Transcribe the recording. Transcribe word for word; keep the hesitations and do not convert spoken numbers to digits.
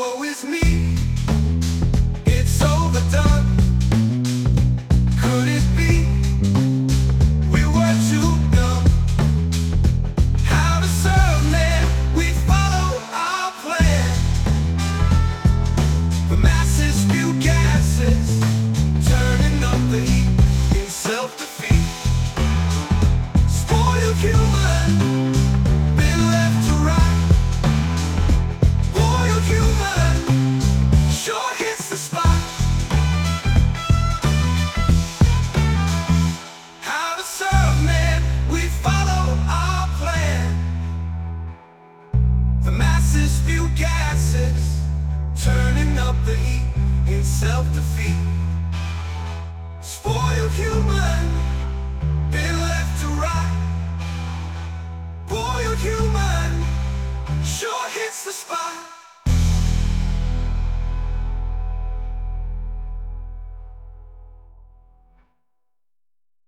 Woe is me, it's overdone. Could it be we were too dumb? How to serve man, we follow our plan. The masses spew gases, turning up the heat in self-defeat. Spoiled human, been left to rot. Boiled human, sure hits the spot. How to serve man, we follow our plan. The masses spew gases, turning up the heat in self-defeat.